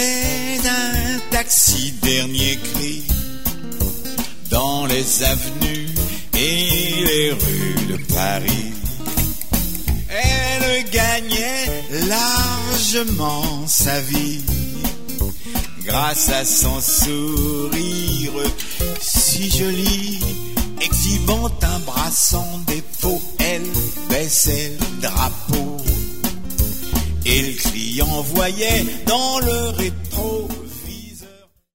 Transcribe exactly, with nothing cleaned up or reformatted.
C'était un taxi dernier cri dans les avenues et les rues de Paris. Elle gagnait largement sa vie grâce à son sourire si joli, exhibant un bras sans défaut. Elle baissait le drapeau et le client voyait dans le rétro